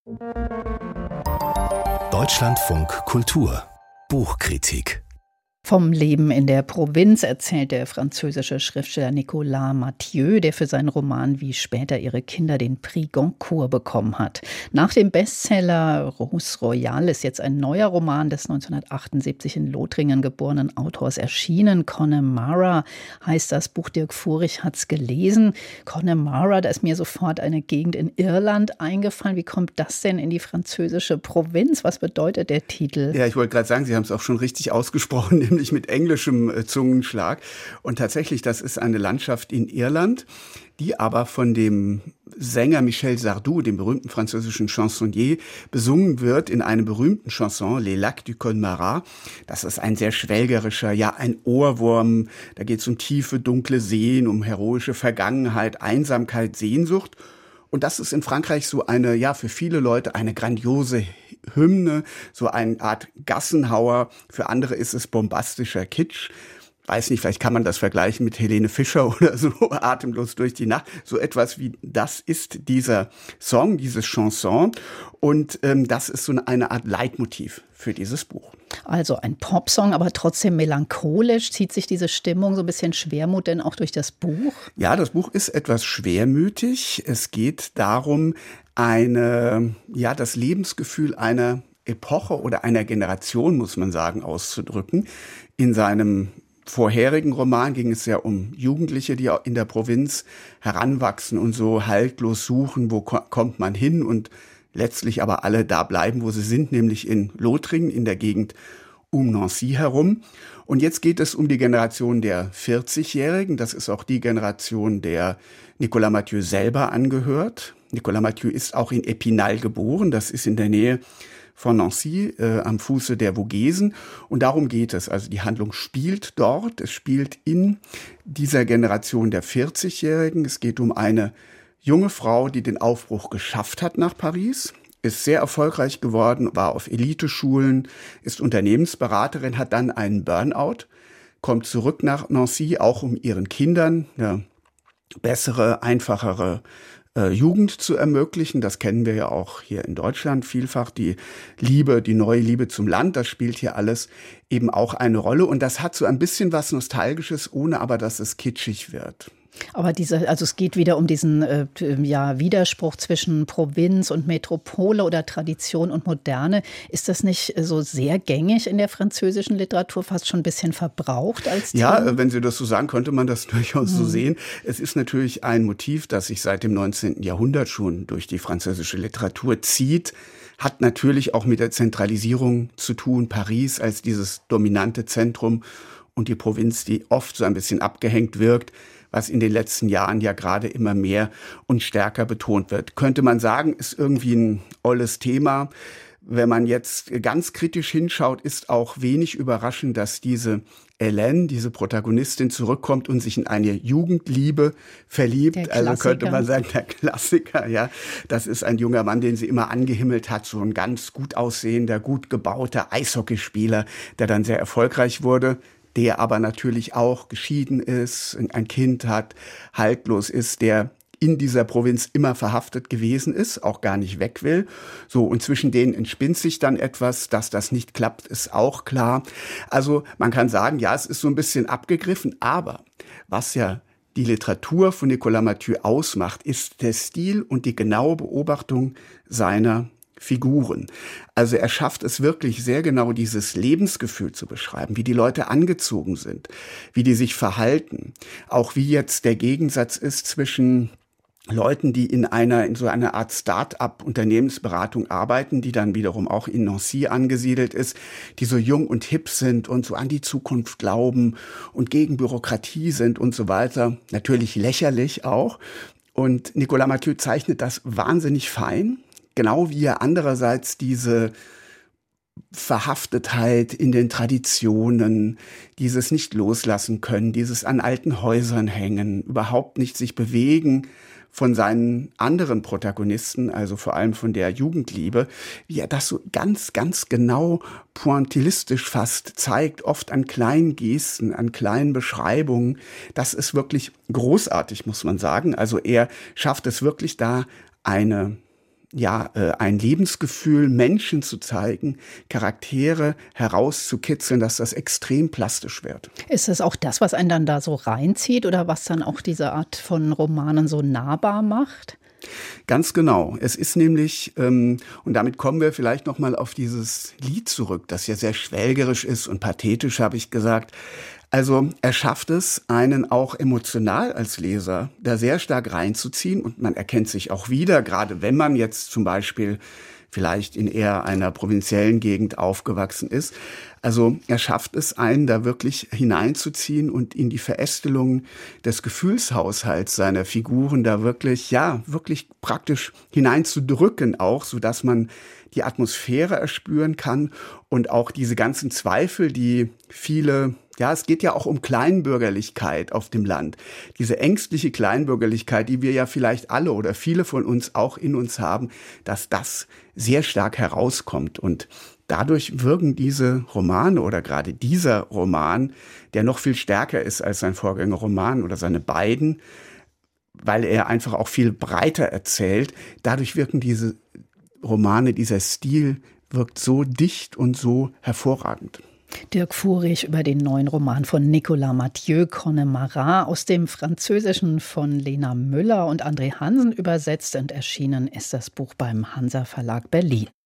Deutschlandfunk Kultur Buchkritik. Vom Leben in der Provinz erzählt der französische Schriftsteller Nicolas Mathieu, der für seinen Roman Wie später ihre Kinder den Prix Goncourt bekommen hat. Nach dem Bestseller Rose Royale ist jetzt ein neuer Roman des 1978 in Lothringen geborenen Autors erschienen. Connemara heißt das Buch. Dirk Furich hat es gelesen. Connemara, da ist mir sofort eine Gegend in Irland eingefallen. Wie kommt das denn in die französische Provinz? Was bedeutet der Titel? Ja, ich wollte gerade sagen, Sie haben es auch schon richtig ausgesprochen, nämlich mit englischem Zungenschlag. Und tatsächlich, das ist eine Landschaft in Irland, die aber von dem Sänger Michel Sardou, dem berühmten französischen Chansonnier, besungen wird in einem berühmten Chanson, Les Lacs du Connemara. Das ist ein sehr schwelgerischer, ja ein Ohrwurm. Da geht es um tiefe, dunkle Seen, um heroische Vergangenheit, Einsamkeit, Sehnsucht. Und das ist in Frankreich so eine, ja, für viele Leute eine grandiose Hymne, so eine Art Gassenhauer. Für andere ist es bombastischer Kitsch. Weiß nicht, vielleicht kann man das vergleichen mit Helene Fischer oder so, Atemlos durch die Nacht. So etwas wie das ist dieser Song, dieses Chanson. Und das ist so eine Art Leitmotiv für dieses Buch. Also ein Popsong, aber trotzdem melancholisch. Zieht sich diese Stimmung, so ein bisschen Schwermut denn auch durch das Buch? Ja, das Buch ist etwas schwermütig. Es geht darum, das Lebensgefühl einer Epoche oder einer Generation, muss man sagen, auszudrücken. In seinem vorherigen Roman ging es ja um Jugendliche, die in der Provinz heranwachsen und so haltlos suchen, wo kommt man hin, und letztlich aber alle da bleiben, wo sie sind, nämlich in Lothringen, in der Gegend um Nancy herum. Und jetzt geht es um die Generation der 40-Jährigen. Das ist auch die Generation, der Nicolas Mathieu selber angehört. Nicolas Mathieu ist auch in Épinal geboren. Das ist in der Nähe von Nancy, am Fuße der Vogesen. Und darum geht es. Also die Handlung spielt dort. Es spielt in dieser Generation der 40-Jährigen. Es geht um eine junge Frau, die den Aufbruch geschafft hat nach Paris, ist sehr erfolgreich geworden, war auf Eliteschulen, ist Unternehmensberaterin, hat dann einen Burnout, kommt zurück nach Nancy, auch um ihren Kindern eine bessere, einfachere Jugend zu ermöglichen. Das kennen wir ja auch hier in Deutschland vielfach. Die Liebe, die neue Liebe zum Land, das spielt hier alles eben auch eine Rolle. Und das hat so ein bisschen was Nostalgisches, ohne aber, dass es kitschig wird. Aber es geht wieder um diesen Widerspruch zwischen Provinz und Metropole oder Tradition und Moderne. Ist das nicht so sehr gängig in der französischen Literatur, fast schon ein bisschen verbraucht als Thema? Ja, wenn Sie das so sagen, könnte man das durchaus so sehen. Es ist natürlich ein Motiv, das sich seit dem 19. Jahrhundert schon durch die französische Literatur zieht. Hat natürlich auch mit der Zentralisierung zu tun. Paris als dieses dominante Zentrum und die Provinz, die oft so ein bisschen abgehängt wirkt, was in den letzten Jahren ja gerade immer mehr und stärker betont wird. Könnte man sagen, ist irgendwie ein olles Thema. Wenn man jetzt ganz kritisch hinschaut, ist auch wenig überraschend, dass diese Hélène, diese Protagonistin, zurückkommt und sich in eine Jugendliebe verliebt. Also könnte man sagen, der Klassiker, ja. Das ist ein junger Mann, den sie immer angehimmelt hat, so ein ganz gut aussehender, gut gebauter Eishockeyspieler, der dann sehr erfolgreich wurde, der aber natürlich auch geschieden ist, ein Kind hat, haltlos ist, der in dieser Provinz immer verhaftet gewesen ist, auch gar nicht weg will. So, und zwischen denen entspinnt sich dann etwas, dass das nicht klappt, ist auch klar. Also man kann sagen, ja, es ist so ein bisschen abgegriffen, aber was ja die Literatur von Nicolas Mathieu ausmacht, ist der Stil und die genaue Beobachtung seiner Figuren. Also er schafft es wirklich sehr genau, dieses Lebensgefühl zu beschreiben, wie die Leute angezogen sind, wie die sich verhalten. Auch wie jetzt der Gegensatz ist zwischen Leuten, die in so einer Art Start-up-Unternehmensberatung arbeiten, die dann wiederum auch in Nancy angesiedelt ist, die so jung und hip sind und so an die Zukunft glauben und gegen Bürokratie sind und so weiter. Natürlich lächerlich auch. Und Nicolas Mathieu zeichnet das wahnsinnig fein. Genau wie er andererseits diese Verhaftetheit in den Traditionen, dieses nicht loslassen können, dieses an alten Häusern hängen, überhaupt nicht sich bewegen von seinen anderen Protagonisten, also vor allem von der Jugendliebe, wie er das so ganz, ganz genau pointillistisch fast zeigt, oft an kleinen Gesten, an kleinen Beschreibungen. Das ist wirklich großartig, muss man sagen. Also er schafft es wirklich da, eine ein Lebensgefühl, Menschen zu zeigen, Charaktere herauszukitzeln, dass das extrem plastisch wird. Ist es auch das, was einen dann da so reinzieht oder was dann auch diese Art von Romanen so nahbar macht? Ganz genau. Es ist nämlich, und damit kommen wir vielleicht noch mal auf dieses Lied zurück, das ja sehr schwelgerisch ist und pathetisch, habe ich gesagt. Also er schafft es, einen auch emotional als Leser da sehr stark reinzuziehen und man erkennt sich auch wieder, gerade wenn man jetzt zum Beispiel vielleicht in eher einer provinziellen Gegend aufgewachsen ist. Also er schafft es, einen da wirklich hineinzuziehen und in die Verästelung des Gefühlshaushalts seiner Figuren da wirklich praktisch hineinzudrücken auch, sodass man die Atmosphäre erspüren kann und auch diese ganzen Zweifel, die viele, es geht ja auch um Kleinbürgerlichkeit auf dem Land. Diese ängstliche Kleinbürgerlichkeit, die wir ja vielleicht alle oder viele von uns auch in uns haben, dass das sehr stark herauskommt. Und dadurch wirken diese Romane oder gerade dieser Roman, der noch viel stärker ist als sein Vorgängerroman oder seine beiden, weil er einfach auch viel breiter erzählt, dadurch wirken diese Romane, dieser Stil wirkt so dicht und so hervorragend. Dirk Furich über den neuen Roman von Nicolas Mathieu, Connemara, aus dem Französischen von Lena Müller und André Hansen übersetzt und erschienen ist das Buch beim Hansa Verlag Berlin.